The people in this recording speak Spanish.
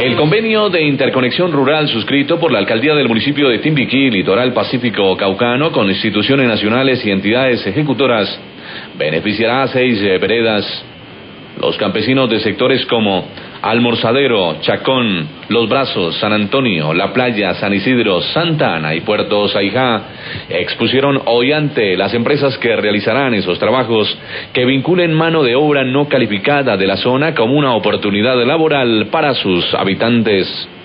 El convenio de interconexión rural suscrito por la alcaldía del municipio de Timbiquí, Litoral Pacífico Caucano, con instituciones nacionales y entidades ejecutoras, beneficiará a 6 veredas. Los campesinos de sectores como Almorzadero, Chacón, Los Brazos, San Antonio, La Playa, San Isidro, Santa Ana y Puerto Saijá expusieron hoy ante las empresas que realizarán esos trabajos que vinculen mano de obra no calificada de la zona como una oportunidad laboral para sus habitantes.